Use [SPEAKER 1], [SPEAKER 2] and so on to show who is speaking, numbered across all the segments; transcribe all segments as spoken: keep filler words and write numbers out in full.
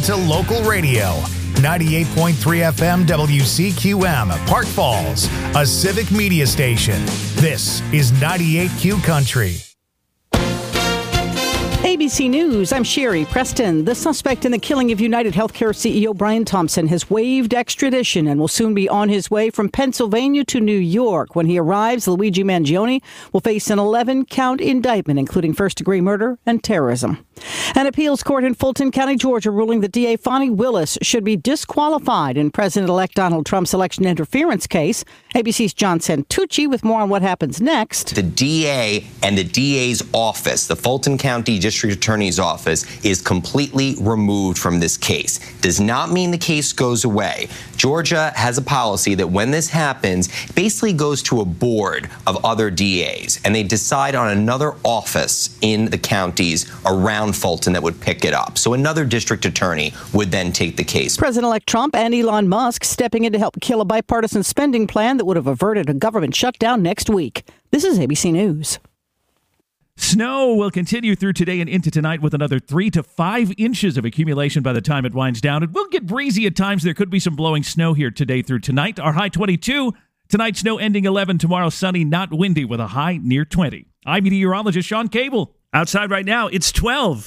[SPEAKER 1] to local radio. ninety-eight point three F M W C Q M, Park Falls, a civic media station. This is ninety-eight Q Country.
[SPEAKER 2] A B C News, I'm Sherry Preston. The suspect in the killing of United Healthcare C E O Brian Thompson has waived extradition and will soon be on his way from Pennsylvania to New York. When he arrives, Luigi Mangione will face an eleven-count indictment, including first-degree murder and terrorism. An appeals court in Fulton County, Georgia, ruling that D A Fani Willis should be disqualified in President-elect Donald Trump's election interference case. A B C's John Santucci with more on what happens next.
[SPEAKER 3] The D A and the D A's office, the Fulton County District Attorney's Office, is completely removed from this case. Does not mean the case goes away. Georgia has a policy that when this happens, it basically goes to a board of other D As, and they decide on another office in the counties around Fulton that would pick it up. So another district attorney would then take the case.
[SPEAKER 2] President-elect Trump and Elon Musk stepping in to help kill a bipartisan spending plan that would have averted a government shutdown next week. This is A B C News.
[SPEAKER 4] Snow will continue through today and into tonight with another three to five inches of accumulation by the time it winds down. It will get breezy at times. There could be some blowing snow here today through tonight. Our high twenty-two. Tonight, snow ending eleven. Tomorrow, sunny, not windy with a high near twenty. I'm meteorologist Sean Cable. Outside right now, it's twelve.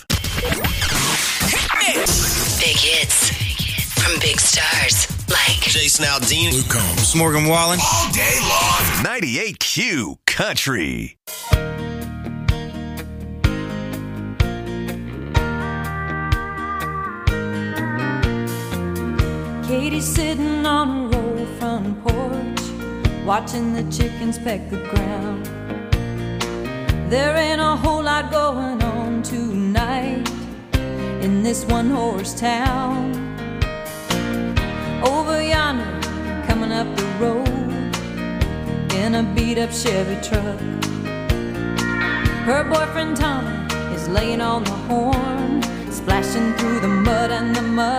[SPEAKER 5] Big hits from big stars like
[SPEAKER 6] Jason Aldean, Luke Combs, Morgan Wallen,
[SPEAKER 7] all day long. ninety-eight Q Country.
[SPEAKER 8] Katie's sitting on a roll front porch, watching the chickens peck the ground. There ain't a whole lot going on tonight in this one-horse town. Over yonder, coming up the road in a beat-up Chevy truck, her boyfriend Tommy is laying on the horn, splashing through the mud and the muck.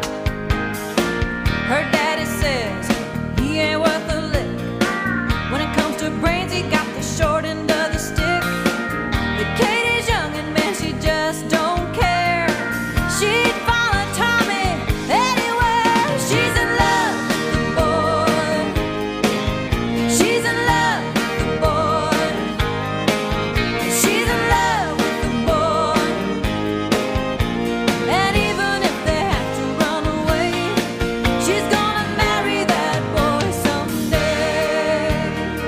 [SPEAKER 8] Her daddy says he ain't worth a lick. When it comes to brains, he got the short end of the stick. But Katie's young and man, she just don't care. She'd follow Tommy anywhere. She's in love with the boy. She's in love with the boy. She's in love with the boy. And even if they have to run away, she's gonna marry that boy someday.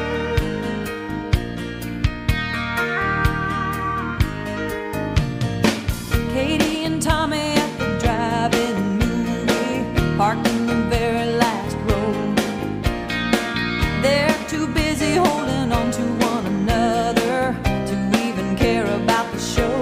[SPEAKER 8] Katie and Tommy at the drive-in movie, parked in the very last row. They're too busy holding on to one another to even care about the show.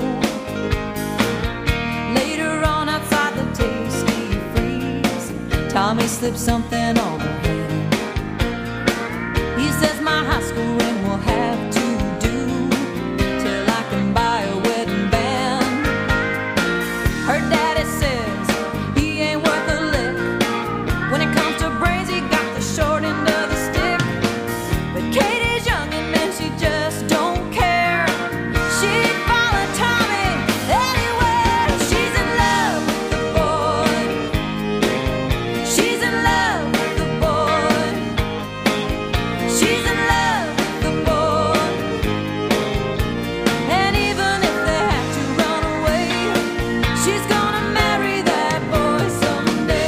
[SPEAKER 8] Later on outside the Tasty Freeze, Tommy slipped something on her hand. He says my high school ring will have to do till I can buy a wedding band. Her daddy says he ain't worth a lick. When it comes to brains, he got the short end of the stick. But Katie's young and man, she just don't care. She'd follow Tommy anywhere. She's in love with the boy. She's in love with the boy. She's in love with the boy. And even if they have to run away, she's gonna marry that boy someday.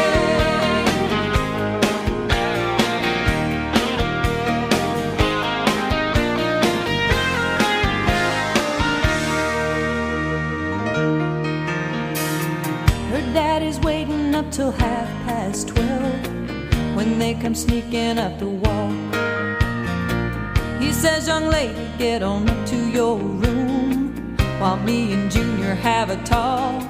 [SPEAKER 8] Her daddy's waiting up till half past twelve when they come sneaking up the wall. He says, young lady, get on up to your room while me and Junior have a talk.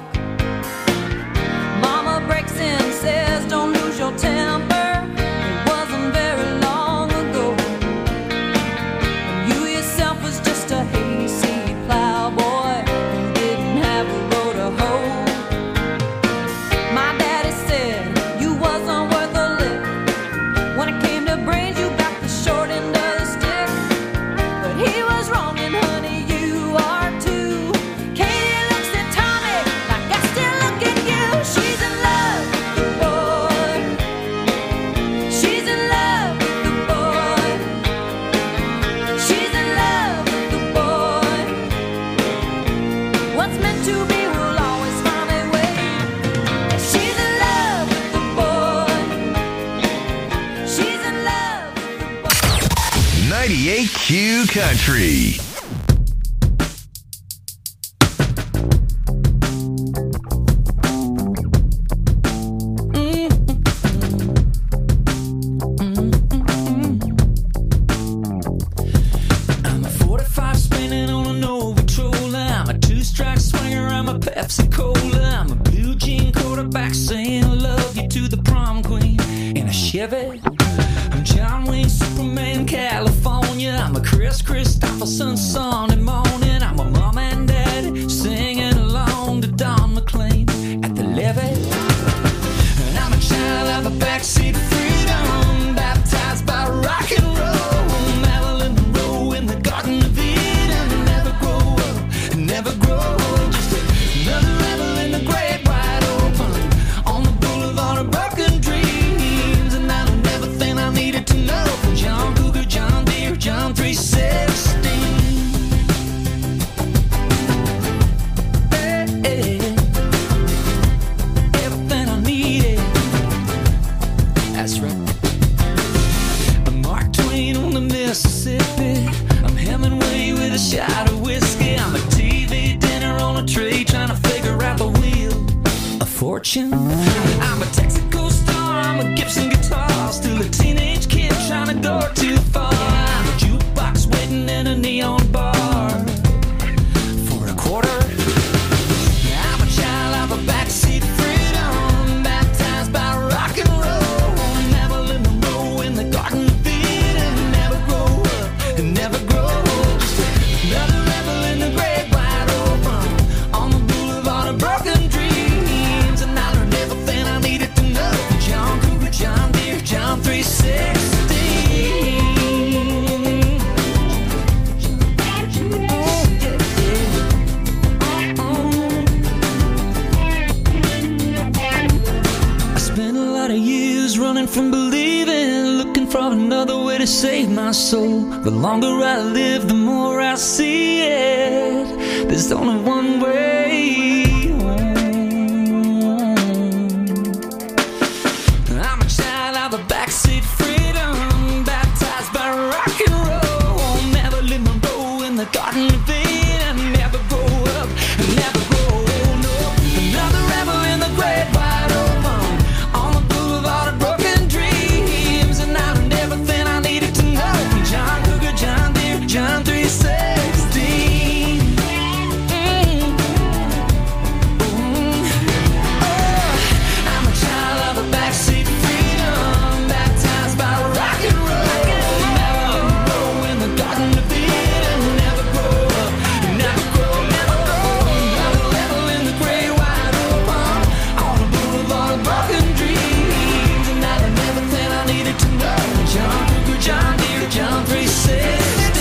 [SPEAKER 8] Mama breaks in, says, don't lose your temper. It wasn't very long ago. And you yourself was just a hayseed plowboy who didn't have a road to hoe. My daddy said you wasn't worth a lick. When it came to brains, you got the short end of the stick. But he was wrong, and honey, you are too. Katie looks at Tommy like I still look at you. She What's meant to be will always find a way. She's in love with the boy. She's in love with the boy.
[SPEAKER 7] ninety-eight Q Country.
[SPEAKER 9] I'm John Wayne, Superman, California. I'm a Chris Christopherson Sunday morning. I'm a mom and dad singing along to Don McLean at the levee. And I'm a child of a backseat freedom, baptized by rock and roll. Marilyn Monroe in the Garden of Eden. Never grow up, never grow old. Just another rebel in the great wide open on the boulevard of broken dreams. Needed to know from John Cougar, John Deere, John three sixteen. Hey, hey. Everything I needed. That's right. I'm Mark Twain on the Mississippi. I'm Hemingway with a shot of whiskey. I'm a T V dinner on a tray trying to figure out the wheel of fortune. I'm a Texaco star. I'm a Gibson guitar. Still a teenage kid trying to go too far. I'm a jukebox waiting in a neon bar for a quarter. I'm a child of a backseat freedom, baptized by rock and roll. Marilyn Monroe in the Garden of Eden. Never grow up and never grow old. Just another rebel in the great wide open on the boulevard of broken dreams. And I learned everything I needed to know from John Cougar, John Deere, John three sixteen. I spent a lot of years running from believing, looking for another way to save my soul. The longer I live, the more I see it. There's only one way home. I'm a child of a backseat freedom, baptized by rock and roll. Marilyn Monroe in the Garden of Eden. Never grow up, never grow old. No, another rebel in the great wide open on the boulevard of broken dreams. And I learned everything I needed to know from John Cougar, John Deere, John three sixteen. Mm. Mm. Oh, I'm a child of a backseat freedom, baptized by rock and roll. Marilyn Monroe in the Garden of Eden. Never grow up, never grow, never grow. Another level in the great wide open on the boulevard of broken dreams. And I learned everything I needed to know from John Cougar, John Deere, John three sixteen.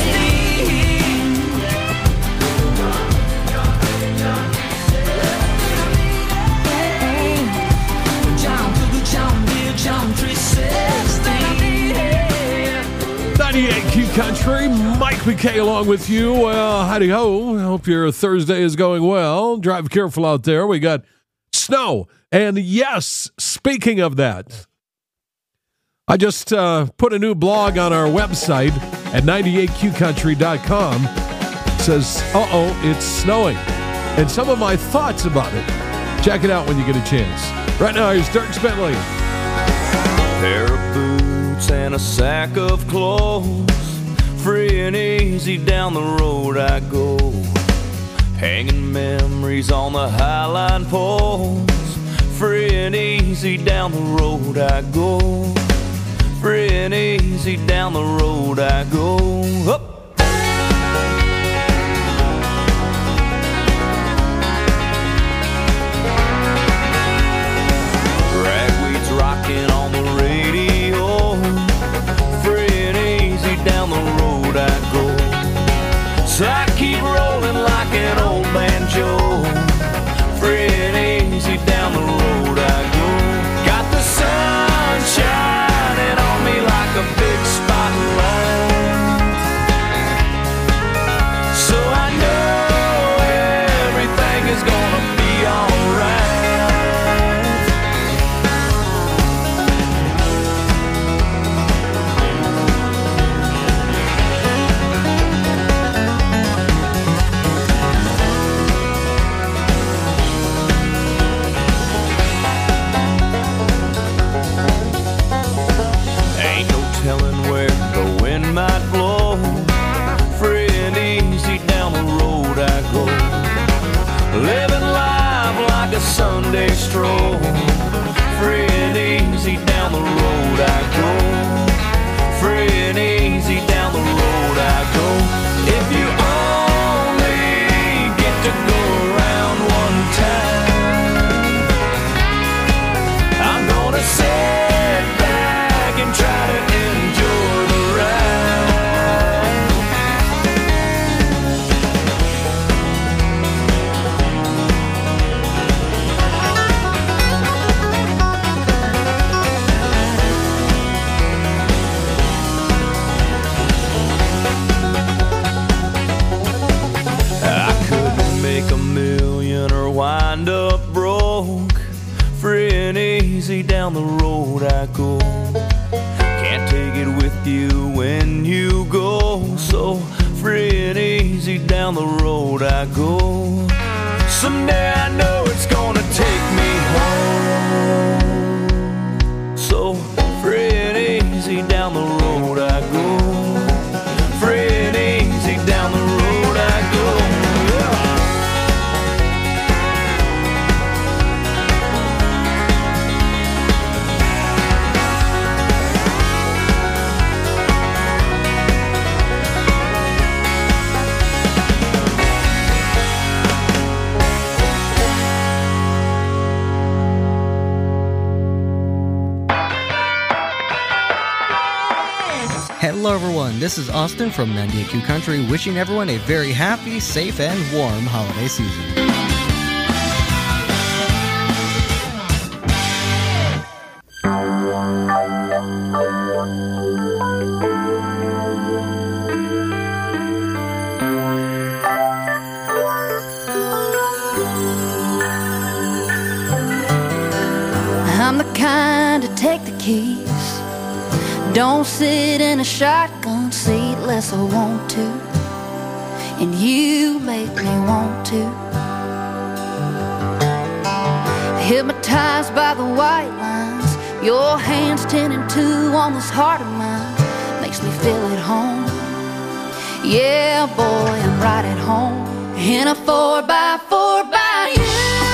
[SPEAKER 9] John Cougar, John Deere, John three sixteen.
[SPEAKER 10] ninety-eight Q Country, Mike McKay along with you. Well, howdy ho. I hope your Thursday is going well. Drive careful out there. We got snow. And yes, speaking of that, I just uh, put a new blog on our website at ninety-eight q country dot com. It says, uh-oh, it's snowing. And some of my thoughts about it. Check it out when you get a chance. Right now, here's Dirk Bentley.
[SPEAKER 11] Pair of boots and a sack of clothes, free and easy down the road I go, hanging memories on the highline poles. Free and easy down the road I go, free and easy down the road I go. Up. Ragweed's rocking on the radio, free and easy down the road I go. So I keep rolling like an old banjo, free and easy down the road I go. Got the sun shining on me like a big spotlight. stroll. Free and easy down the road I go. Free and easy down the road I go. If you only get to go around one time, I'm gonna sit back and try to enjoy the ride. I couldn't make a million or wind up broke. Free and easy down the road I go. Can't take it with you when you go. So free and easy down the road I go. Someday I know it's gonna take me home. So free and easy down the road I go. Free and easy down the road I go.
[SPEAKER 12] Hello everyone, this is Austin from ninety-eight Q Country, wishing everyone a very happy, safe, and warm holiday season.
[SPEAKER 8] I'm the kind to take the keys. Don't sit in a shotgun seat unless I want to, and you make me want to. Hypnotized by the white lines, your hands ten and two on this heart of mine makes me feel at home. Yeah, boy, I'm right at home in a four by four by you.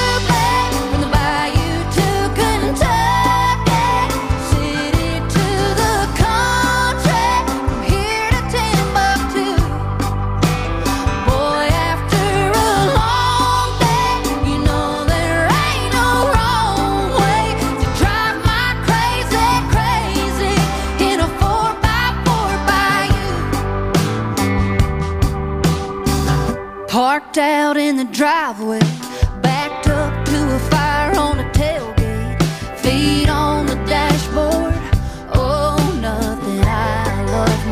[SPEAKER 8] Parked out in the driveway, backed up to a fire on the tailgate, feet on the dashboard. Oh, nothing I love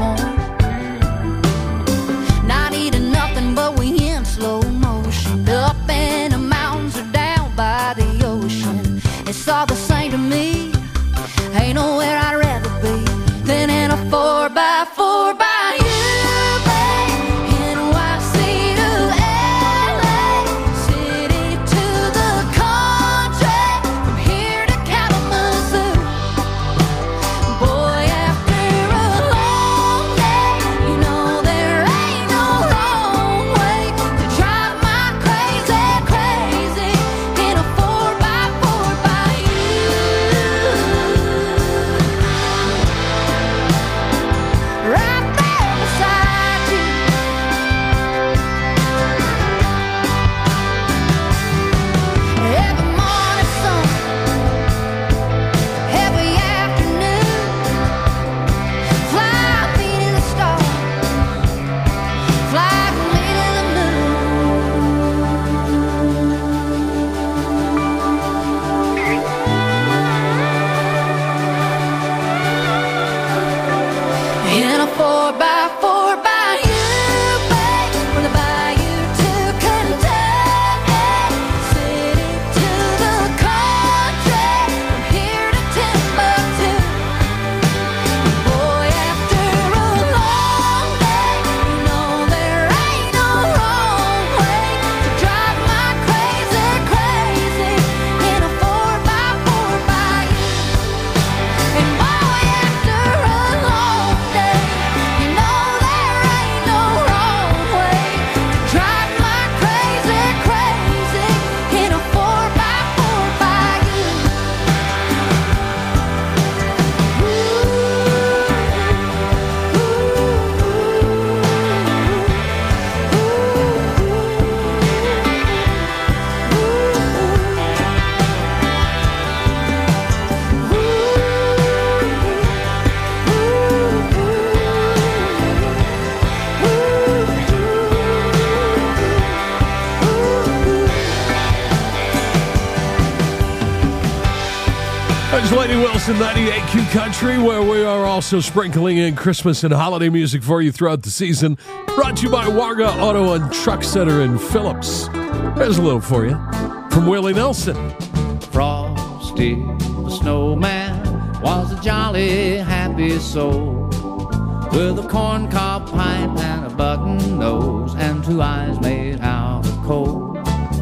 [SPEAKER 8] more. Not eating nothing, but we in slow motion, up in the mountains or down by the ocean. It's all the same to me. Ain't nowhere I'd rather be than in a four by four by you.
[SPEAKER 10] There's Lady Wilson, ninety-eight Q Country, where we are also sprinkling in Christmas and holiday music for you throughout the season. Brought to you by Warga Auto and Truck Center in Phillips. There's a little for you from Willie Nelson.
[SPEAKER 13] Frosty the snowman was a jolly happy soul, with a corncob pipe and a button nose and two eyes made out of coal.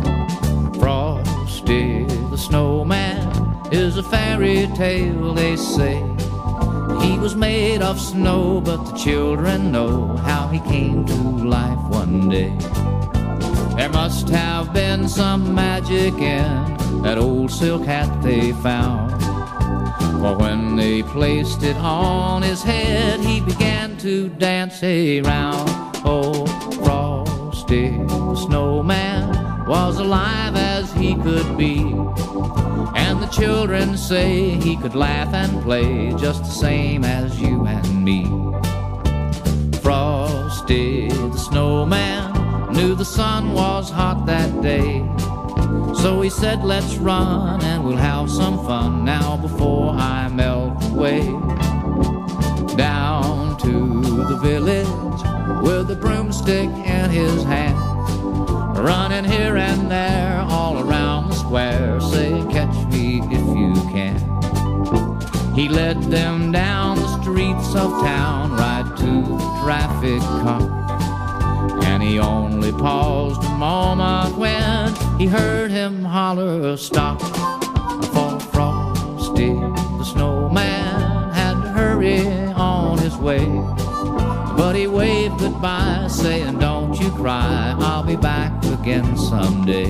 [SPEAKER 13] Frosty the snowman is a fairy tale, they say. He was made of snow, but the children know how he came to life one day. There must have been some magic in that old silk hat they found, for when they placed it on his head, he began to dance around. Oh, Frosty the snowman was alive as he could be, and the children say he could laugh and play just the same as you and me. Frosty the snowman knew the sun was hot that day, so he said, let's run and we'll have some fun now before I melt away. Down to the village with a broomstick in his hand, running here and there all around the square, saying, catch me if you can. He led them down the streets of town, right to the traffic cop, and he only paused a moment when he heard him holler, stop. For Frosty the snowman had to hurry on his way, but he waved goodbye, saying, don't you cry, I'll be back again someday.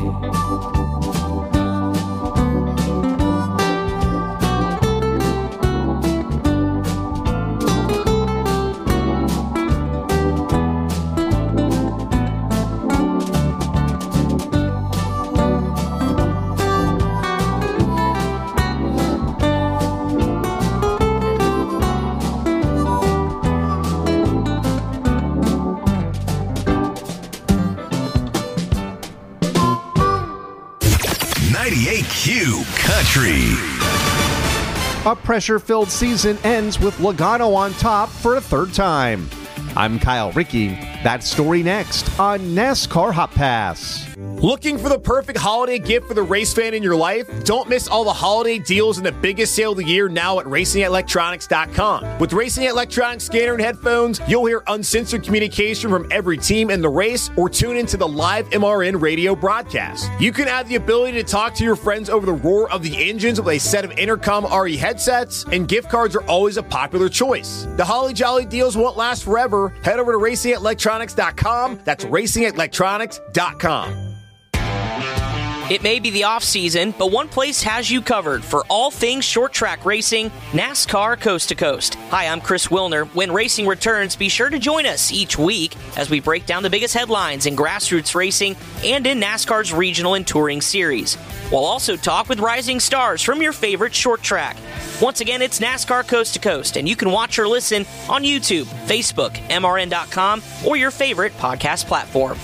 [SPEAKER 7] ninety-eight Q Country.
[SPEAKER 14] A pressure-filled season ends with Logano on top for a third time. I'm Kyle Rickey. That story next on NASCAR Hot Pass.
[SPEAKER 15] Looking for the perfect holiday gift for the race fan in your life? Don't miss all the holiday deals and the biggest sale of the year now at racing electronics dot com. With Racing Electronics scanner and headphones, you'll hear uncensored communication from every team in the race or tune into the live M R N radio broadcast. You can add the ability to talk to your friends over the roar of the engines with a set of Intercom R E headsets, and gift cards are always a popular choice. The Holly Jolly deals won't last forever. Head over to racing electronics dot com. That's racing electronics dot com.
[SPEAKER 16] It may be the off-season, but one place has you covered for all things short-track racing, NASCAR Coast to Coast. Hi, I'm Chris Wilner. When racing returns, be sure to join us each week as we break down the biggest headlines in grassroots racing and in NASCAR's regional and touring series. We'll also talk with rising stars from your favorite short track. Once again, it's NASCAR Coast to Coast, and you can watch or listen on YouTube, Facebook, M R N dot com, or your favorite podcast platform.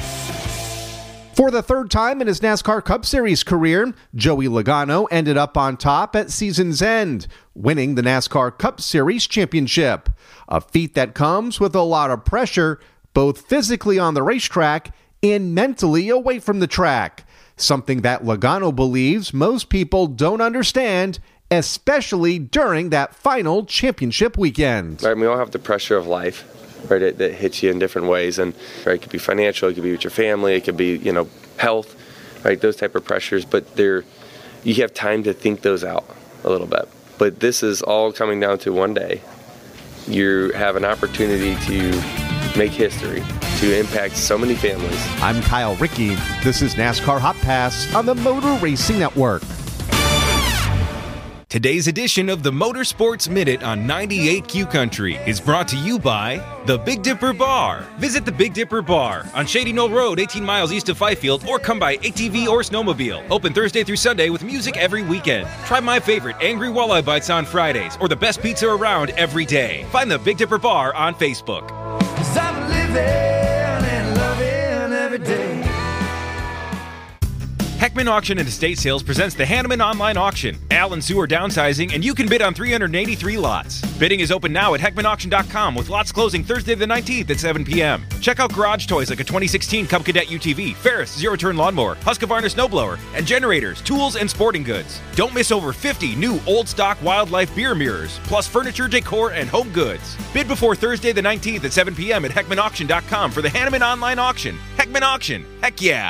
[SPEAKER 14] For the third time in his NASCAR Cup Series career, Joey Logano ended up on top at season's end, winning the NASCAR Cup Series championship, a feat that comes with a lot of pressure, both physically on the racetrack and mentally away from the track, something that Logano believes most people don't understand, especially during that final championship weekend.
[SPEAKER 17] Right, we all have the pressure of life. Right, that, that hits you in different ways, and right, it could be financial, it could be with your family, it could be, you know, health, right, those type of pressures. But there, you have time to think those out a little bit. But this is all coming down to one day. You have an opportunity to make history, to impact so many families.
[SPEAKER 14] I'm Kyle Rickey. This is NASCAR Hot Pass on the Motor Racing Network.
[SPEAKER 18] Today's edition of the Motorsports Minute on ninety-eight Q Country is brought to you by the Big Dipper Bar. Visit the Big Dipper Bar on Shady Knoll Road, eighteen miles east of Fifield, or come by A T V or snowmobile. Open Thursday through Sunday with music every weekend. Try my favorite Angry Walleye Bites on Fridays, or the best pizza around every day. Find the Big Dipper Bar on Facebook.
[SPEAKER 9] 'Cause I'm living and loving every day.
[SPEAKER 18] Heckman Auction and Estate Sales presents the Hanneman Online Auction. Al and Sue are downsizing, and you can bid on three hundred eighty-three lots. Bidding is open now at heckman auction dot com, with lots closing Thursday the nineteenth at seven p.m. Check out garage toys like a twenty sixteen Cub Cadet U T V, Ferris zero-turn lawnmower, Husqvarna snowblower, and generators, tools, and sporting goods. Don't miss over fifty new old stock wildlife beer mirrors, plus furniture, decor, and home goods. Bid before Thursday the nineteenth at seven p.m. at heckman auction dot com for the Hanneman Online Auction. Heckman Auction. Heck yeah.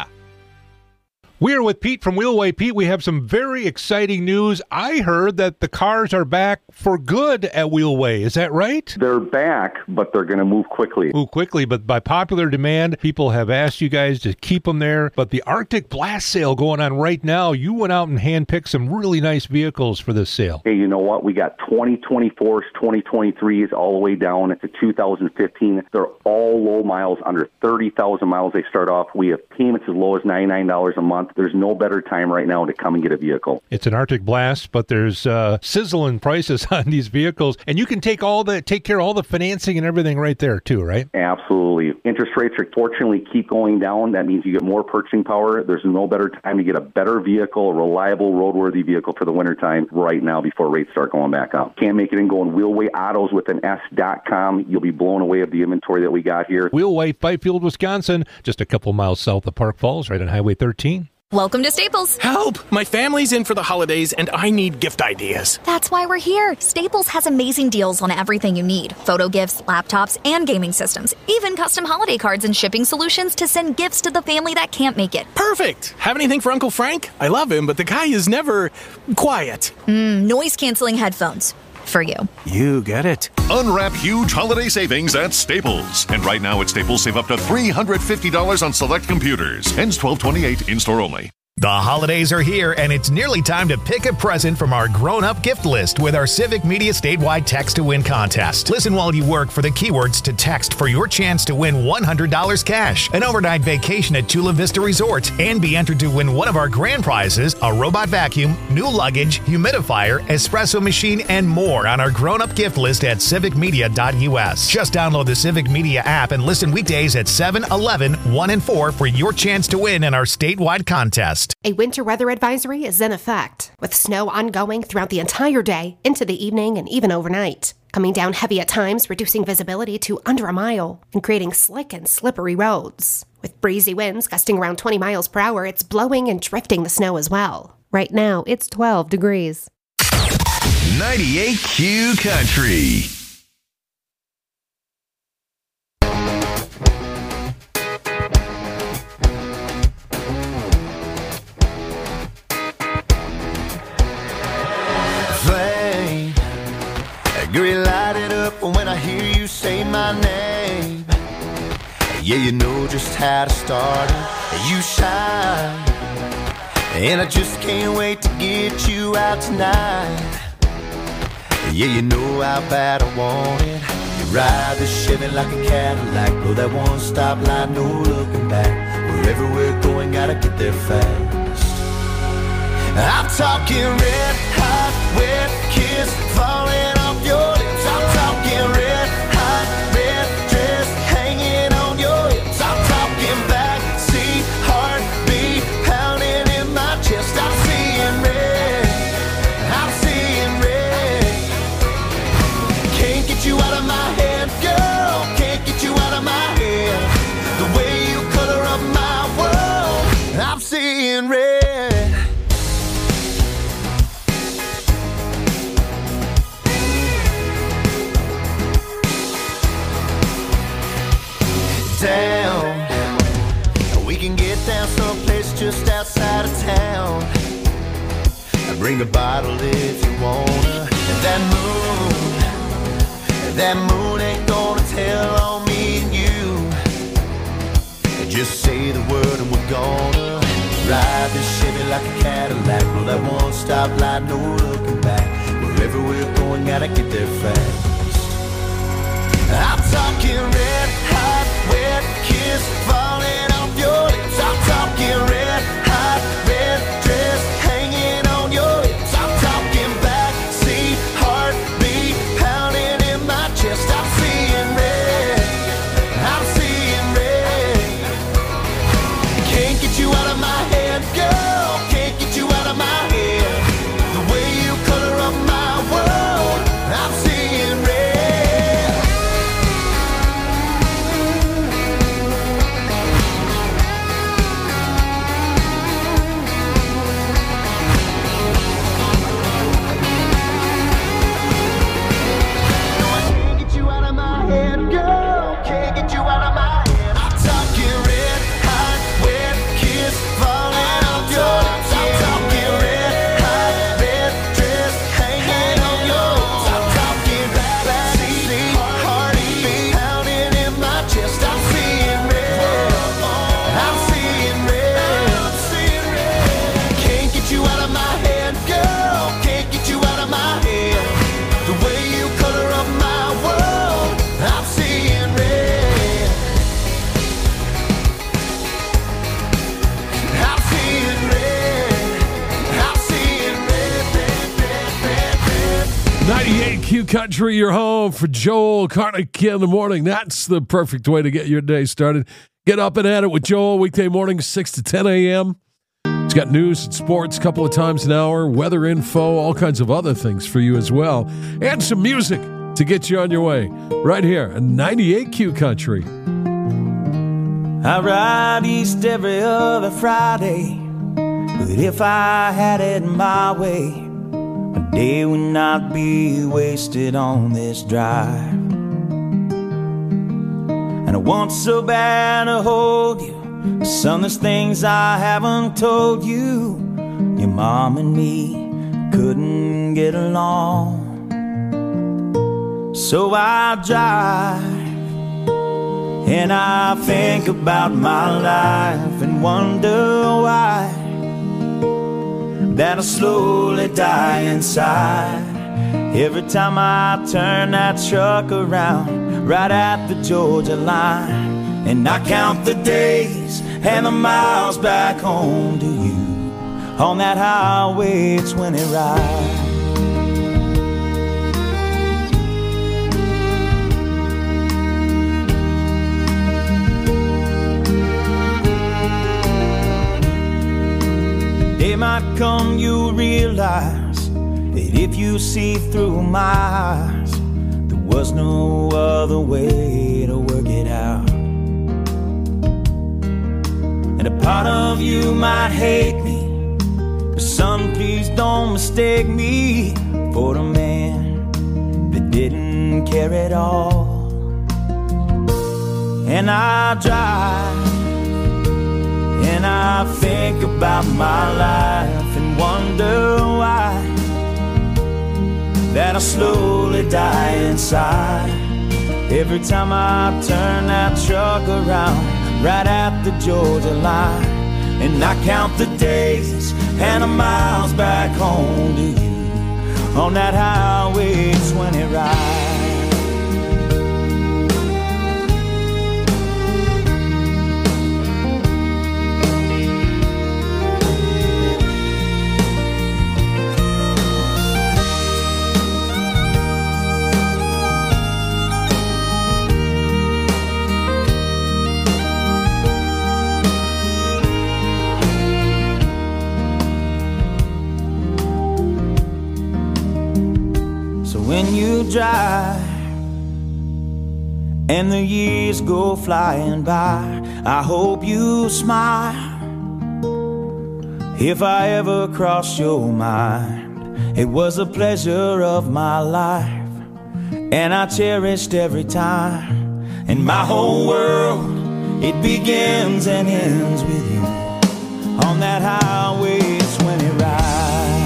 [SPEAKER 19] We're with Pete from Wheelway. Pete, we have some very exciting news. I heard that the cars are back for good at Wheelway. Is that right?
[SPEAKER 20] They're back, but they're going to move quickly.
[SPEAKER 19] Move quickly, but by popular demand, people have asked you guys to keep them there. But the Arctic Blast sale going on right now, you went out and handpicked some really nice vehicles for this sale.
[SPEAKER 20] Hey, you know what? We got twenty twenty-fours, twenty twenty-threes, all the way down to two thousand fifteen. They're all low miles, under thirty thousand miles they start off. We have payments as low as ninety-nine dollars a month. There's no better time right now to come and get a vehicle.
[SPEAKER 19] It's an Arctic Blast, but there's uh, sizzling prices on these vehicles, and you can take all the take care of all the financing and everything right there too, right?
[SPEAKER 20] Absolutely. Interest rates are fortunately keep going down. That means you get more purchasing power. There's no better time to get a better vehicle, a reliable, roadworthy vehicle for the wintertime right now before rates start going back up. Can't make it and go in Wheelway Autos with an S dot com. You'll be blown away of the inventory that we got here.
[SPEAKER 19] Wheelway, Fifield, Wisconsin, just a couple miles south of Park Falls, right on Highway thirteen.
[SPEAKER 21] Welcome to Staples.
[SPEAKER 22] Help! My family's in for the holidays and I need gift ideas.
[SPEAKER 21] That's why we're here. Staples has amazing deals on everything you need. Photo gifts, laptops, and gaming systems. Even custom holiday cards and shipping solutions to send gifts to the family that can't make it.
[SPEAKER 22] Perfect! Have anything for Uncle Frank? I love him, but the guy is never quiet.
[SPEAKER 21] Mm, noise-canceling headphones. For you.
[SPEAKER 22] You get it.
[SPEAKER 23] Unwrap huge holiday savings at Staples. And right now at Staples, save up to three hundred fifty dollars on select computers. Ends twelve twenty-eight, in-store only.
[SPEAKER 1] The holidays are here, and it's nearly time to pick a present from our grown-up gift list with our Civic Media statewide Text to Win contest. Listen while you work for the keywords to text for your chance to win one hundred dollars cash, an overnight vacation at Chula Vista Resort, and be entered to win one of our grand prizes, a robot vacuum, new luggage, humidifier, espresso machine, and more on our grown-up gift list at civic media dot u s. Just download the Civic Media app and listen weekdays at seven, eleven, one, and four for your chance to win in our statewide contest.
[SPEAKER 24] A winter weather advisory is in effect, with snow ongoing throughout the entire day, into the evening, and even overnight. Coming down heavy at times, reducing visibility to under a mile, and creating slick and slippery roads. With breezy winds gusting around twenty miles per hour, it's blowing and drifting the snow as well. Right now, it's twelve degrees.
[SPEAKER 7] ninety-eight Q Country.
[SPEAKER 25] You're lighted up when I hear you say my name. Yeah, you know just how to start it. You shine, and I just can't wait to get you out tonight. Yeah, you know how bad I want it. You ride the Chevy like a Cadillac, blow that one stop light, no looking back. Wherever we're going, gotta get there fast. I'm talking red hot, wet kiss falling off your lips. I'm talking red hot, red dress hanging on your hips. I'm talking backseat heartbeat pounding in my chest. I'm seeing red, I'm seeing red. Can't get you out of my head, girl. Can't get you out of my head. The way you color up my world, I'm seeing red. Down, we can get down someplace just outside of town. Bring a bottle if you wanna. And that moon, that moon ain't gonna tell on me and you. Just say the word and we're gonna ride this Chevy like a Cadillac. Blow that one stop light, no looking back. Wherever we're going, gotta get there fast. I'm talking red hot, wet kiss falling off your lips. I'm talking red hot, red dress hanging on your hips. I'm talking backseat heartbeat pounding in my chest. I'm seeing red, I'm seeing red. Can't get you out of my head, girl.
[SPEAKER 10] Q Country, your home for Joel Carnick in the morning. That's the perfect way to get your day started. Get up and at it with Joel weekday mornings, six to ten a.m. He's got news and sports a couple of times an hour, weather info, all kinds of other things for you as well, and some music to get you on your way right here at ninety-eight Q Country.
[SPEAKER 2] I ride east every other Friday, but if I had it my way, a day would not be wasted on this drive. And I want so bad to hold you, son, there's things I haven't told you. Your mom and me couldn't get along, so I drive and I think about my life and wonder why that I slowly die inside every time I turn that truck around right at the Georgia line. And I count the days and the miles back home to you on that highway twenty ride. Day might come, you'll realize that if you see through my eyes, there was no other way to work it out. And a part of you might hate me, but son, please don't mistake me for the man that didn't care at all. And I drive and I think about my life and wonder why that I slowly die inside every time I turn that truck around right at the Georgia line. And I count the days and the miles back home to you on that highway twenty ride. When you drive and the years go flying by, I hope you smile. If I ever cross your mind, it was a pleasure of my life, and I cherished every time. And my whole world, it begins and ends with you on that highway twenty ride.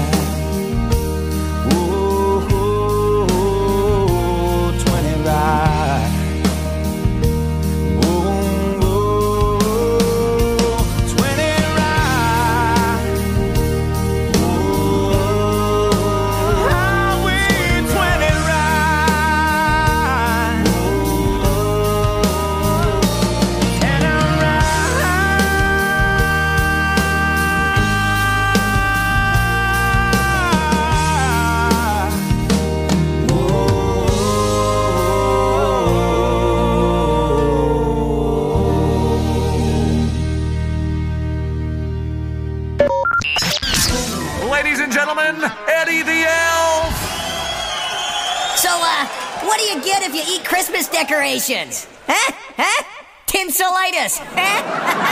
[SPEAKER 3] Eddie the Elf!
[SPEAKER 4] So, uh, what do you get if you eat Christmas decorations? Huh? Huh? Tinselitis, huh?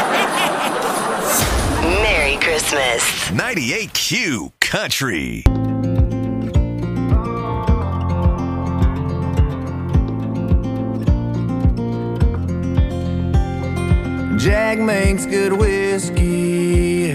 [SPEAKER 7] Merry Christmas. ninety-eight Q Country.
[SPEAKER 25] Jack makes good whiskey.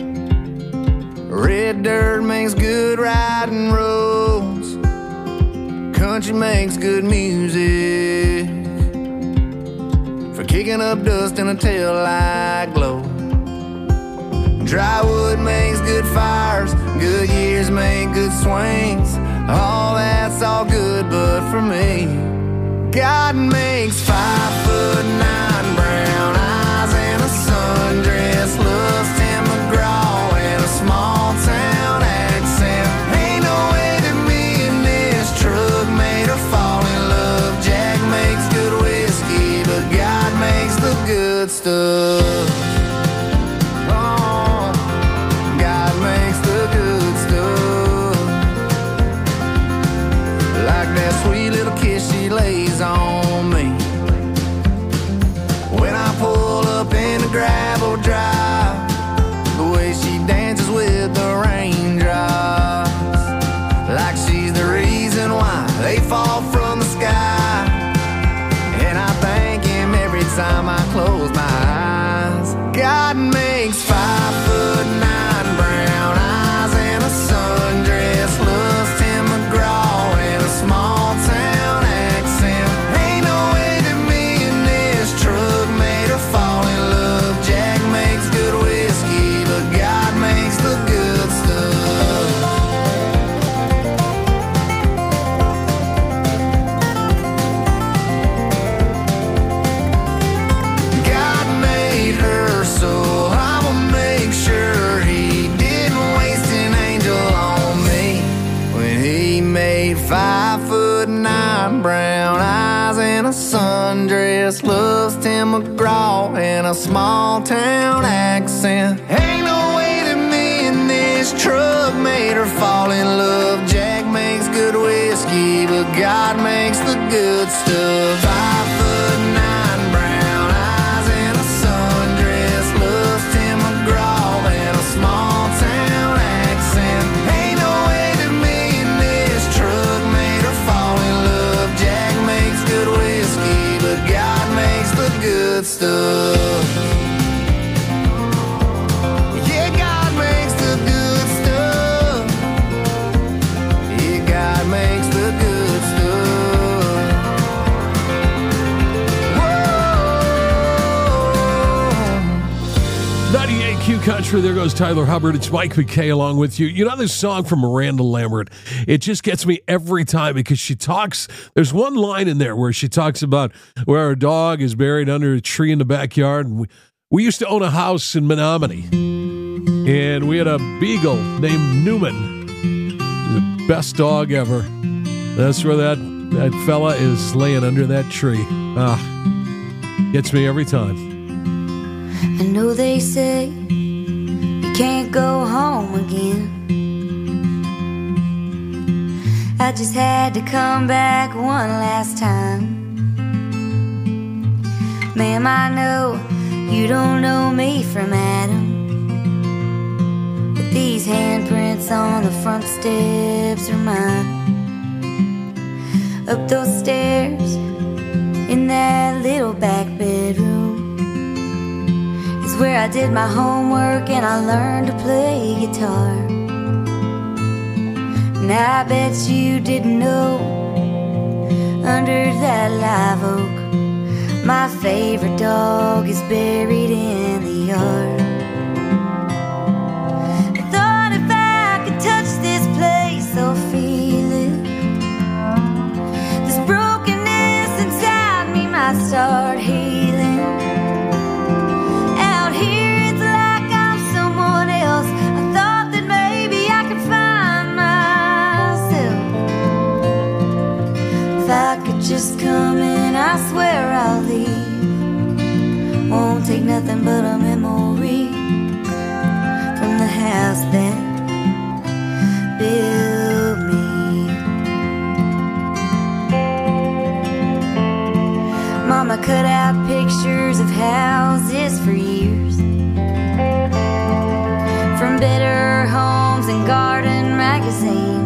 [SPEAKER 25] Red dirt makes good riding roads. Country makes good music for kicking up dust in a taillight glow. Dry wood makes good fires. Good years make good swings. All that's all good, but for me, God makes five foot nine brown eyes and a sundress looks Tim McGraw and a small town accent. Ain't no way that me and this truck in a small town accent. Ain't no way that me and this truck made her fall in love. Jack makes good whiskey, but God makes the good stuff. Five foot nine, brown eyes and a sundress, loves Tim McGraw and a small town accent. Ain't no way that me and this truck made her fall in love. Jack makes good whiskey, but God makes the good stuff. Yeah, God makes the good stuff. Yeah, God makes the good stuff. Whoa.
[SPEAKER 10] ninety-eight Q Country, there goes Tyler Hubbard. It's Mike McKay along with you. You know this song from Miranda Lambert? It just gets me every time because she talks. There's one line in there where she talks about where her dog is buried under a tree in the backyard. And we, we used to own a house in Menominee, and we had a beagle named Newman. The best dog ever. That's where that, that fella is laying under that tree. Ah, gets me every time.
[SPEAKER 3] I know they say you can't go home again. I just had to come back one last time. Ma'am, I know you don't know me from Adam, but these handprints on the front steps are mine. Up those stairs in that little back bedroom is where I did my homework and I learned to play guitar. Now I bet you didn't know, under that live oak, my favorite dog is buried in the yard. I thought if I could touch this place, I'll feel it. This brokenness inside me might start healing. Out here it's like I'm someone else. I thought that maybe I could find myself. If I could just come in, I swear I'll leave. Won't take nothing but a memory from the house that built me. Mama cut out pictures of houses for years, from Better Homes and Garden magazine.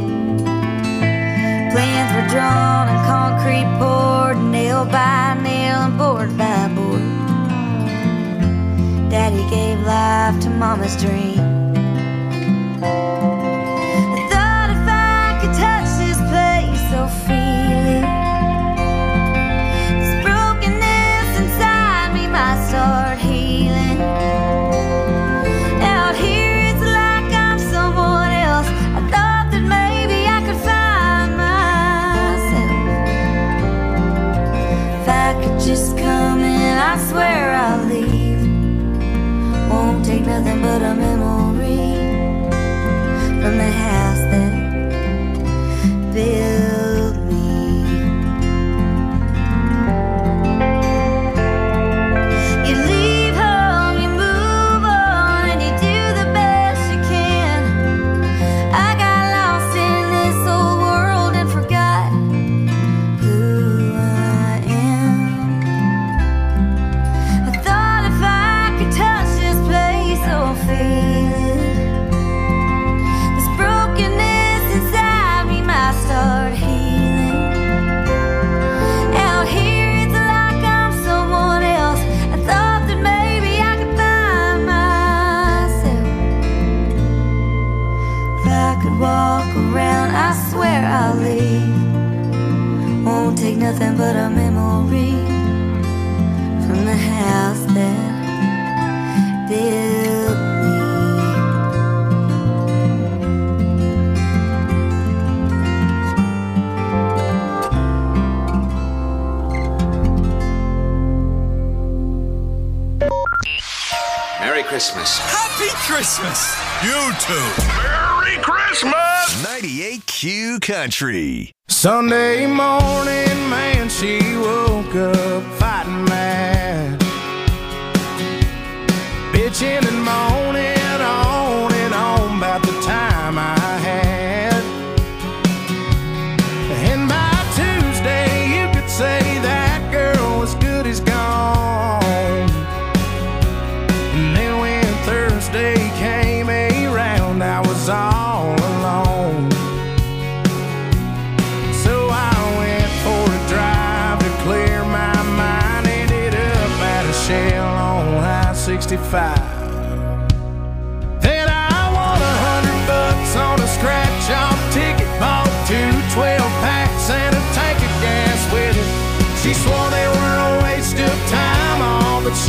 [SPEAKER 3] Plans were drawn and concrete poured, nail by nail and board by board. Daddy gave life to Mama's dream. I thought if I could touch this place, I'll feel it. This brokenness inside me might start healing. Out here it's like I'm someone else. I thought that maybe I could find myself. If I could just come in, I swear I'll leave. Won't take nothing but a memory from the house that built me. You leave home, you move on, and you do the best you can. I got lost in this old world and forgot who I am. I thought if I could touch this place, I'll feel it. This brokenness inside me might start healing. Out here it's like I'm someone else. I thought that maybe I could find myself. If I could walk around, I swear I'll leave. Won't take nothing but a memory from the house that built me.
[SPEAKER 5] Merry Christmas.
[SPEAKER 7] Happy Christmas! You too. Merry Christmas! ninety-eight Q Country.
[SPEAKER 25] Sunday morning, man, she woke up fighting mad.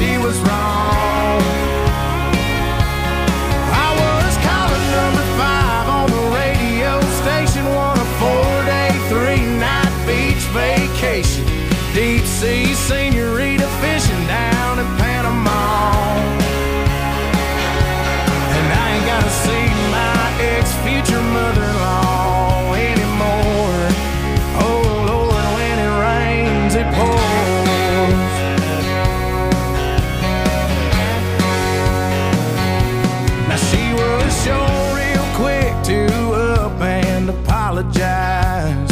[SPEAKER 2] she was wrong. I was calling number five on the radio station, won a four-day, three-night beach vacation. Deep sea senorita fishing down in Panama. And I ain't gotta see my ex-future mother-in-law anymore. Oh Lord, when it rains, it pours. Now she was sure real quick to up and apologize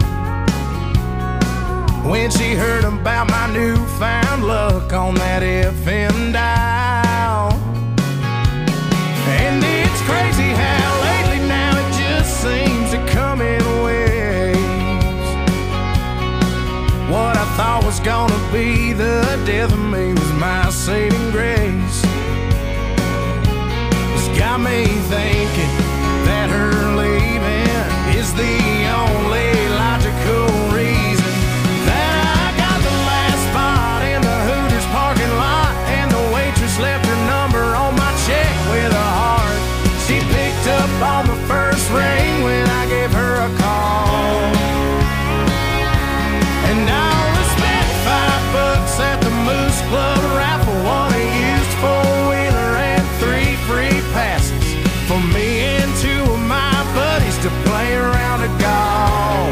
[SPEAKER 2] when she heard about my newfound luck on that F M dial. And it's crazy how lately now it just seems to come in waves. What I thought was gonna be the death of me was my saving grace. It's got me thinking that her leaving is the only logical reason that I got the last spot in the Hooters parking lot, and the waitress left her number on my check with a heart. She picked up on the first ring when I gave her a call. And I only spent five bucks at the Moose Club raffle, won a used four-wheeler and three free passes for me and two of my buddies to play around a golf.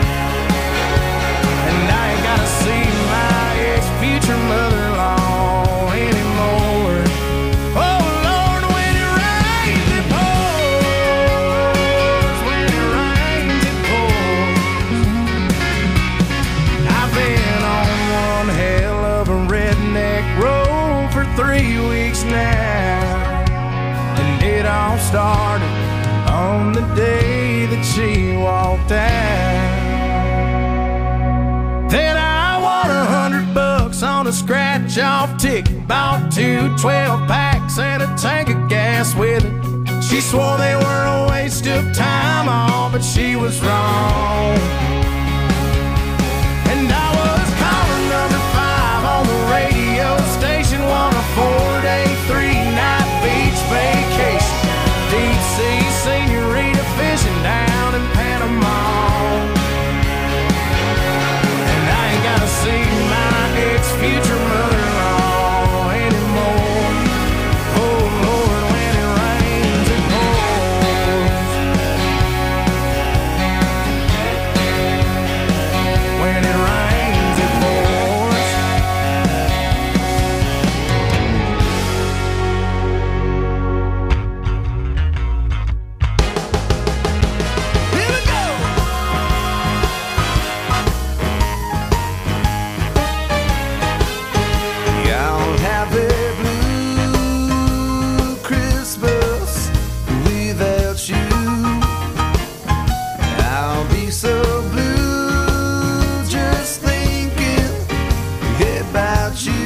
[SPEAKER 2] And I ain't gotta see my ex-future mother-in-law anymore. Oh Lord, when it rains, it pours. When it rains, it pours. I've been on one hell of a redneck road for three weeks now, and it all started on the day that she walked out. Then I won a hundred bucks on a scratch-off ticket, bought two twelve packs and a tank of gas with it. She swore they were a waste of time, all, but she was wrong. And I was calling number five on the radio station, won a four-day, three-night beach vacation. Deep sea senorita fishing down in Panama. And I ain't gotta see my ex-future mother-in-law anymore. Oh Lord, when it rains, it pours. When it rains, it pours. Here we go. I'll have a blue Christmas without you. I'll be so blue just thinking about you.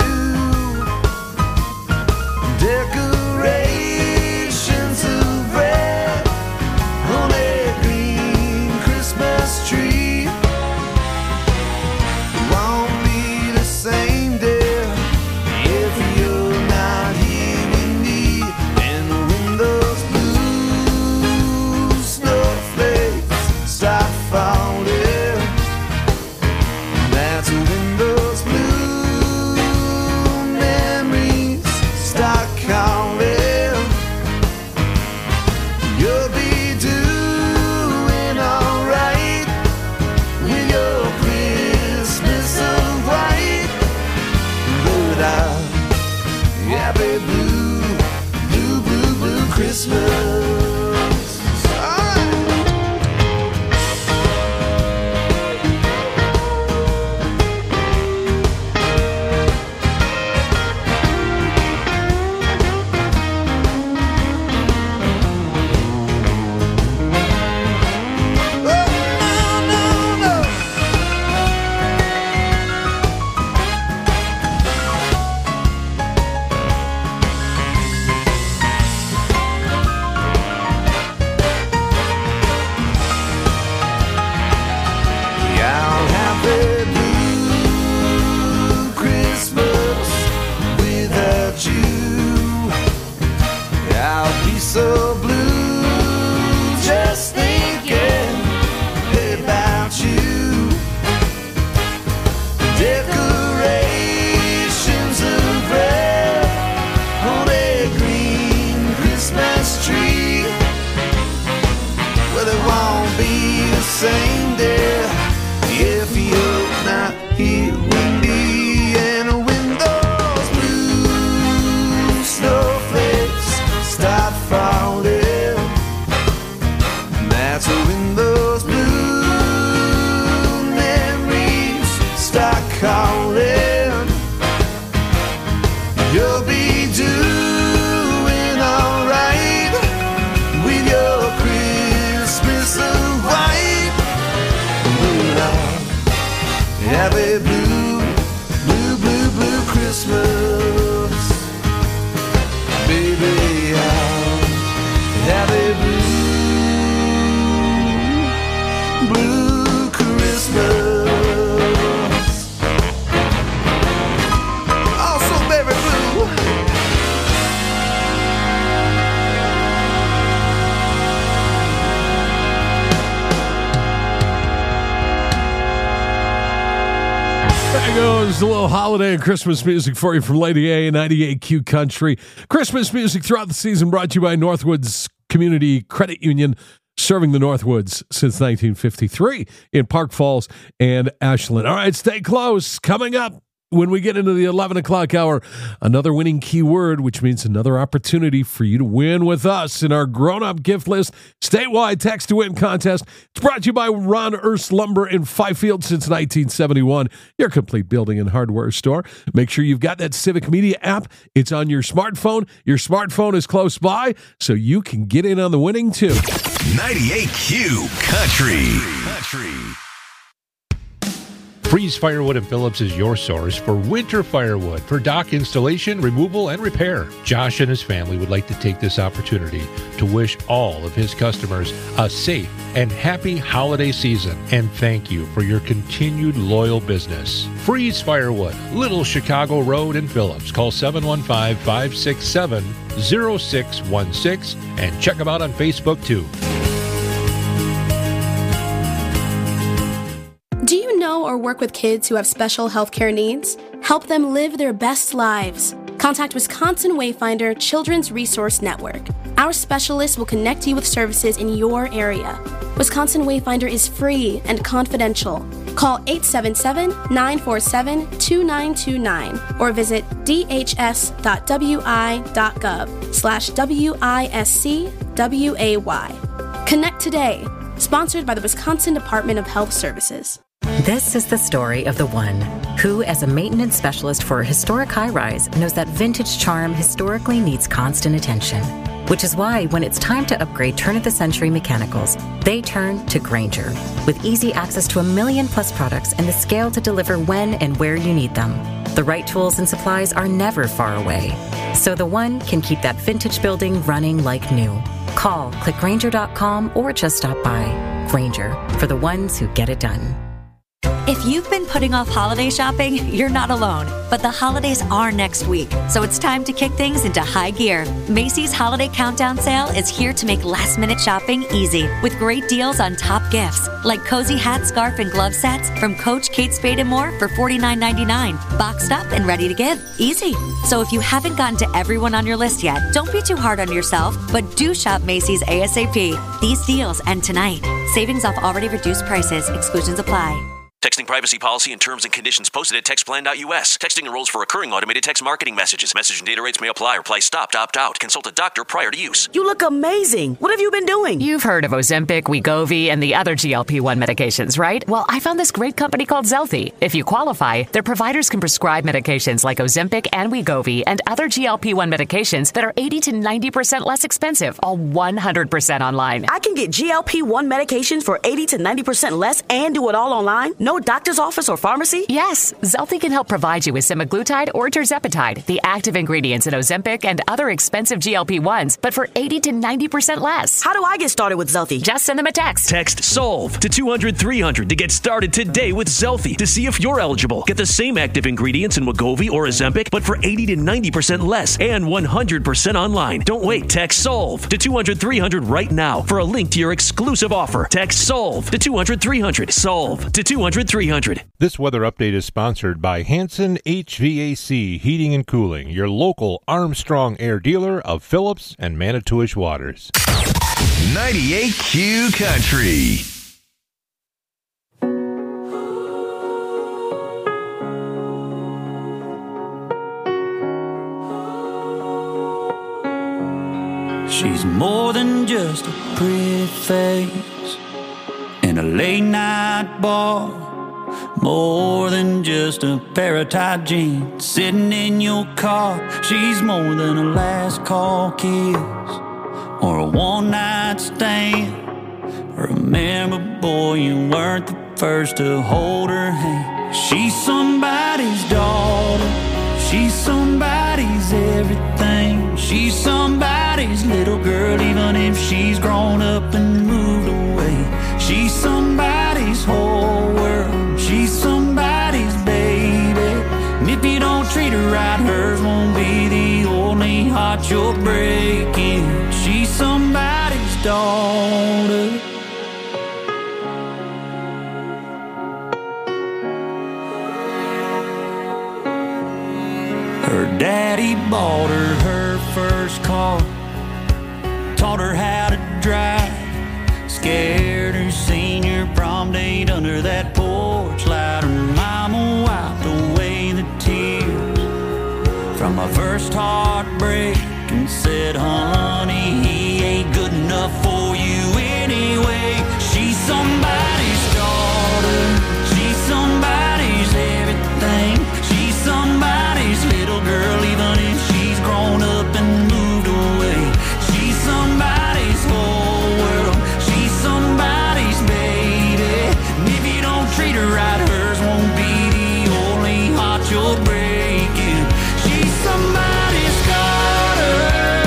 [SPEAKER 2] Decorations of red on a green Christmas tree. Won't be the same day if you're not here with me. And when those blue snowflakes start falling, that's when those blue memories start calling. You'll be doing alright with your Christmas of white. But I happy blue, blue, blue, blue Christmas.
[SPEAKER 25] so blue, just thinking about you. Decorations of red on a green Christmas tree. Well, it won't be the same day if you're not here with me. And when those blue snowflakes start falling, that's when those blue memories start calling. You'll be doing alright with your Christmas of white. Blue love, have a blue, blue, blue, blue Christmas. Baby, I'll have a blue, blue Christmas. Also, baby, blue.
[SPEAKER 10] There goes a little holiday and Christmas music for you from Lady A and ninety-eight Q Country. Christmas music throughout the season brought to you by Northwoods Community Credit Union, serving the Northwoods since nineteen fifty-three in Park Falls and Ashland. All right, stay close. Coming up when we get into the eleven o'clock hour, another winning keyword, which means another opportunity for you to win with us in our grown-up gift list statewide text to win contest. It's brought to you by Ron Erst Lumber in Fifield since nineteen seventy-one, your complete building and hardware store. Make sure you've got that Civic Media app. It's on your smartphone. Your smartphone is close by, so you can get in on the winning too.
[SPEAKER 7] ninety-eight Q Country. Country.
[SPEAKER 19] Freeze Firewood in Phillips is your source for winter firewood for dock installation, removal, and repair. Josh and his family would like to take this opportunity to wish all of his customers a safe and happy holiday season and thank you for your continued loyal business. Freeze Firewood, Little Chicago Road in Phillips. Call seven one five, five six seven, zero six one six and check them out on Facebook too.
[SPEAKER 6] Do you know or work with kids who have special healthcare needs? Help them live their best lives. Contact Wisconsin Wayfinder Children's Resource Network. Our specialists will connect you with services in your area. Wisconsin Wayfinder is free and confidential. Call eight seven seven, nine four seven, two nine two nine or visit d h s dot w i dot gov slash W I S C W A Y. Connect today. Sponsored by the Wisconsin Department of Health Services.
[SPEAKER 8] This is the story of the one who, as a maintenance specialist for a historic high-rise, knows that vintage charm historically needs constant attention. Which is why, when it's time to upgrade turn-of-the-century mechanicals, they turn to Grainger. With easy access to a million-plus products and the scale to deliver when and where you need them. The right tools and supplies are never far away. So the one can keep that vintage building running like new. Call, click Grainger dot com, or just stop by. Grainger, for the ones who get it done.
[SPEAKER 11] If you've been putting off holiday shopping, you're not alone. But the holidays are next week, so it's time to kick things into high gear. Macy's Holiday Countdown Sale is here to make last-minute shopping easy with great deals on top gifts like cozy hat, scarf, and glove sets from Coach, Kate Spade, and more for forty-nine ninety-nine, boxed up and ready to give. Easy. So if you haven't gotten to everyone on your list yet, don't be too hard on yourself, but do shop Macy's ASAP. These deals end tonight. Savings off already reduced prices. Exclusions apply.
[SPEAKER 12] Texting privacy policy and terms and conditions posted at text plan dot U S. Texting enrolls for recurring automated text marketing messages. Message and data rates may apply. Reply stop to opt out. Consult a doctor prior to use.
[SPEAKER 13] You look amazing. What have you been doing?
[SPEAKER 26] You've heard of Ozempic, Wegovy, and the other G L P one medications, right? Well, I found this great company called Zelfie. If you qualify, their providers can prescribe medications like Ozempic and Wegovy and other G L P one medications that are eighty to ninety percent less expensive, all one hundred percent online.
[SPEAKER 13] I can get G L P one medications for eighty to ninety percent less and do it all online? No No doctor's office or pharmacy?
[SPEAKER 26] Yes, Zelty can help provide you with semaglutide or tirzepatide, the active ingredients in Ozempic and other expensive G L P ones, but for eighty to ninety percent less.
[SPEAKER 13] How do I get started with Zelty?
[SPEAKER 26] Just send them a text.
[SPEAKER 9] Text SOLVE to two hundred three hundred to get started today with Zelty to see if you're eligible. Get the same active ingredients in Wegovy or Ozempic, but for eighty to ninety percent less and one hundred percent online. Don't wait. Text SOLVE to two hundred three hundred right now for a link to your exclusive offer. Text SOLVE to two hundred three hundred. SOLVE to two hundred three hundred.
[SPEAKER 19] This weather update is sponsored by Hanson H V A C Heating and Cooling, your local Armstrong Air dealer of Phillips and Manitowish Waters.
[SPEAKER 7] ninety-eight Q Country.
[SPEAKER 2] She's more than just a pretty face in a late night bar. More than just a pair of tight jeans sitting in your car. She's more than a last call kiss or a one night stand. Remember, boy, you weren't the first to hold her hand. She's somebody's daughter. She's somebody's everything. She's somebody's little girl, even if she's grown up and moved away. She's somebody's whole world. She's somebody's baby. And if you don't treat her right, hers won't be the only heart you're breaking. She's somebody's daughter. Her daddy bought her her first car, taught her how to drive, scared her senior prom date under that porch light. Her mama wiped away the tears from my first heartbreak and said, honey, he ain't good enough for you anyway. She's somebody's daughter. She's somebody's everything. She's somebody's little girl, even if she's grown up and moved away. She's somebody's whole world. She's somebody's baby. And if you don't treat her right, hers won't be the only heart you're breaking. She's somebody's daughter.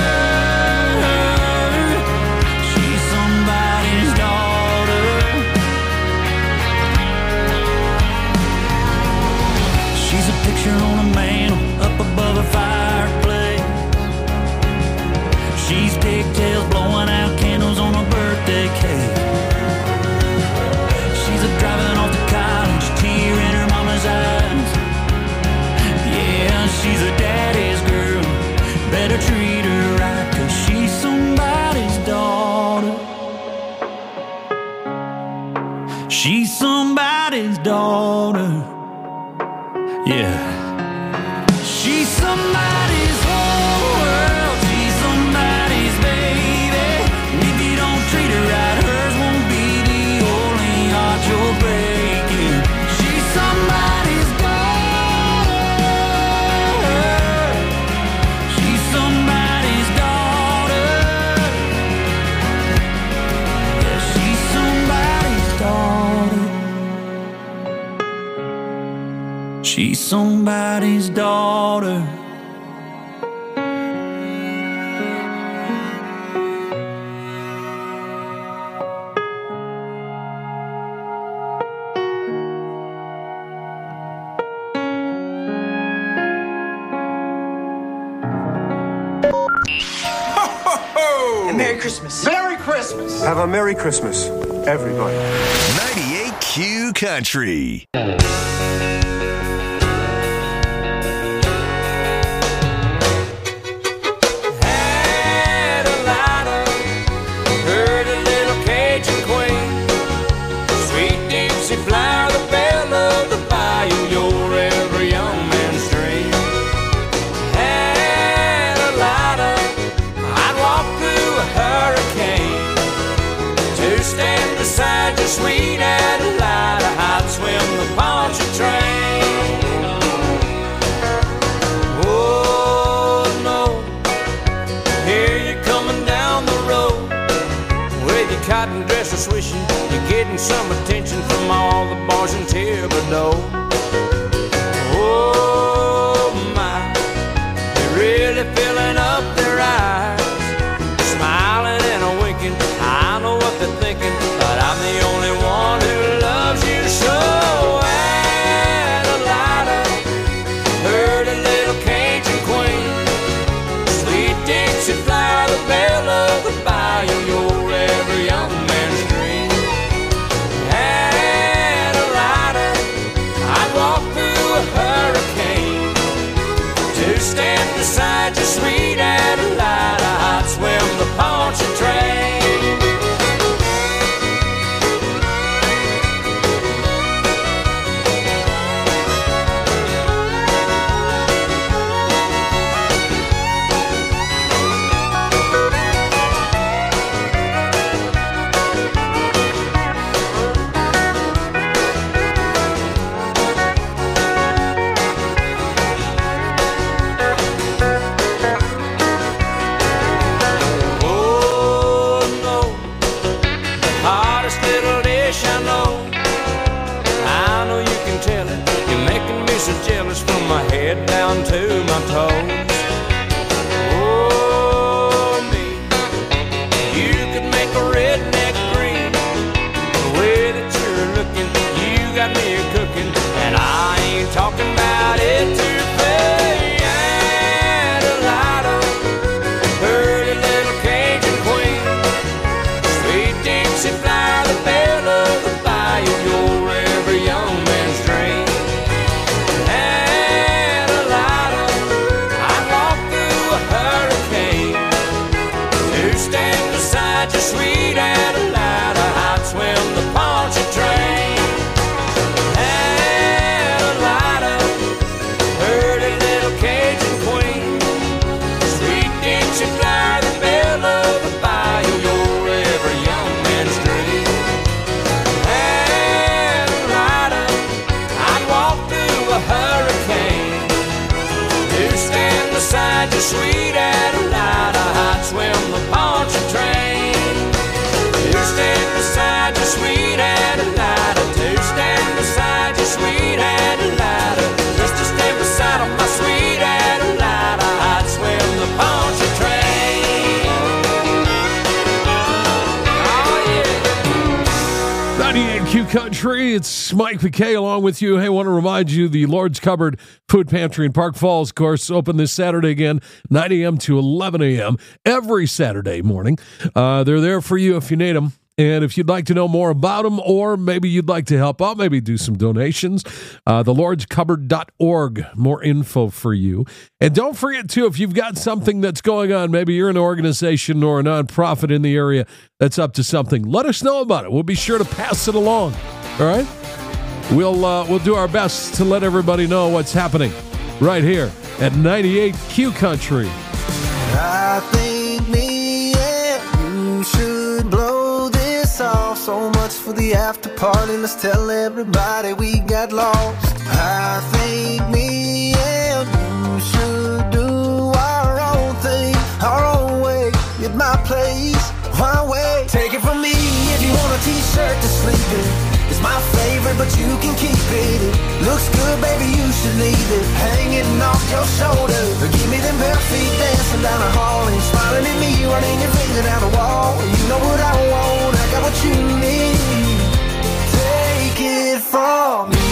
[SPEAKER 2] She's somebody's daughter. She's a picture on a mantle up above a fireplace. She's pigtails blowing out candles on a birthday cake. She's a driving off to college, tear in her mama's eyes. Yeah, she's a daddy's girl. Better treat her right, 'cause she's somebody's daughter. She's somebody's daughter. Yeah. She's somebody's whole world. She's somebody's baby. And if you don't treat her right, hers won't be the only heart you're breaking. She's somebody's daughter. She's somebody's daughter. Yeah, she's somebody's daughter. She's somebody's daughter.
[SPEAKER 14] And Merry Christmas.
[SPEAKER 15] Merry Christmas.
[SPEAKER 16] Have a Merry Christmas, everybody.
[SPEAKER 7] ninety-eight Q Country.
[SPEAKER 14] Heard a little Cajun queen, sweet Dixie flower, the belle of the bayou, your every young man's dream. Had a lighter, I'd walk through a hurricane to stand beside your sweet Adelida. I'd swim the Pontchartrain. Oh no, here you're coming down the road with your cotton dresser swishing, you're getting some attention from all the boys in Thibodeau. Oh my, they're really filling up their eyes, smiling and a winking. I know what they're thinking, but I'm the only one who loves you so. Adelita, heard a little Cajun queen, sweet Dixie flower, the belle of the bayou, you're every young man's dream. Adelita, I'd walk through a hurricane to stand beside you, sweet Adelita. I'd swim the Pontchartrain. So jealous from my head down to my toes. Oh, me, you could make a redneck green. The way that you're looking, you got me cooking, and I ain't talking about it to pay. Adelita, heard a little Cajun queen, sweet Dixie flower, the belle of the bayou, you're every young man's dream. Just sweet Adelita, I'd swim the Pontchartrain. Adelita, heard a little Cajun queen, sweet Dixie flower, the belle of the bayou, you're every young man's dream. Adelita, I'd walk through a hurricane to stand beside you, sweet Adelita. I'd swim the Pontchartrain. Stand beside you, sweet Adelita. To stand beside you, sweet Adelita. Just to stand beside of my sweet Adelita, I'd swim the Pontchartrain. Oh, yeah.
[SPEAKER 10] ninety-eight Q Country, it's Mike McKay along with you. Hey, I want to remind you the Lord's Cupboard Food Pantry in Park Falls, of course, open this Saturday again, nine a.m. to eleven a.m. every Saturday morning. Uh, they're there for you if you need them. And if you'd like to know more about them, or maybe you'd like to help out, maybe do some donations, uh, the lords cupboard dot org, more info for you. And don't forget, too, if you've got something that's going on, maybe you're an organization or a nonprofit in the area that's up to something, let us know about it. We'll be sure to pass it along, all right? We'll, uh, we'll do our best to let everybody know what's happening right here at ninety-eight Q Country.
[SPEAKER 25] I think me and you should blow this off. So much for the after party, let's tell everybody we got lost. I think me and you should do our own thing, our own way, at my place, my way. Take it from me, if you want a t-shirt to sleep in, it's my favorite, but you can keep it. It looks good, baby, you should leave it hanging off your shoulder. Give me them bare feet dancing down the hall and smiling at me, running your finger down the wall. You know what I want, I got what you need. Take it from me.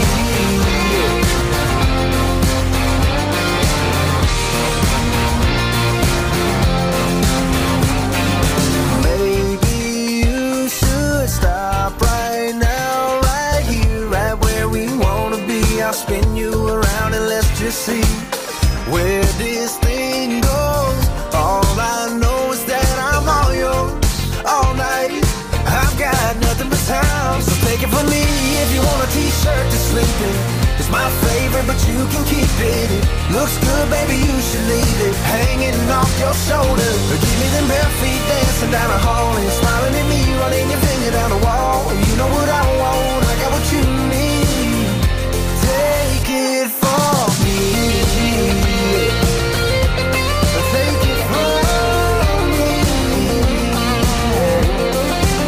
[SPEAKER 25] Maybe you should stop right now, right here, right where we wanna be. I'll spin you around and let's just see where this thing goes. All I know is that I'm all yours all night. I've got nothing but time, so take it from me. If you want a t-shirt to sleep in, it's my favorite, but you can keep it. It looks good, baby, you should leave it hanging off your shoulder. Give me them bare feet dancing down the hall and smiling at me, running your finger down the wall. You know what I want, I got what you need. Take it from me. Take it from me.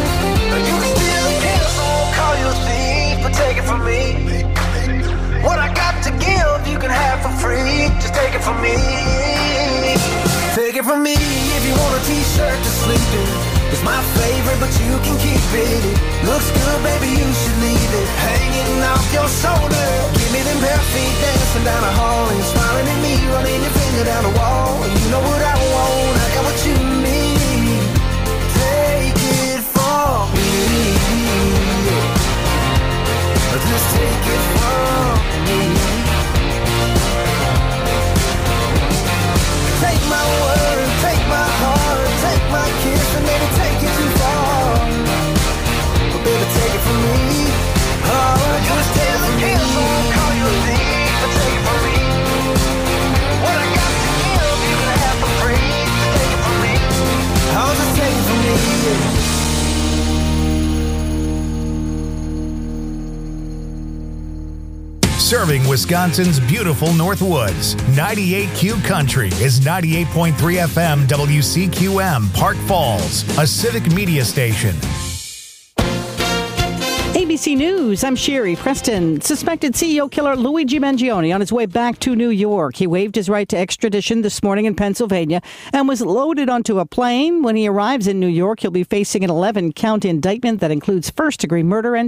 [SPEAKER 2] t-shirt to sleep in. It's my favorite, but you can keep it. It looks good, baby, you should leave it hanging off your shoulder. Give me them bare feet dancing down the hall, and you're smiling at me, running your finger down the wall. And you know what I want, I got what you need. Take it from me. Just take it from me. Take my word, take my heart, take my kiss, and maybe take it too far. But baby, take it from me. Oh, just take it from me. I won't call you a thief, but take it from me. What I got to give, you can have for free. Just take it from me. Oh, just take it from me.
[SPEAKER 1] Serving Wisconsin's beautiful Northwoods. ninety-eight Q Country is ninety-eight point three F M W C Q M, Park Falls, a civic media station.
[SPEAKER 15] A B C News, I'm Sherry Preston. Suspected C E O killer Luigi Mangione on his way back to New York. He waived his right to extradition this morning in Pennsylvania and was loaded onto a plane. When he arrives in New York, he'll be facing an eleven count indictment that includes first-degree murder and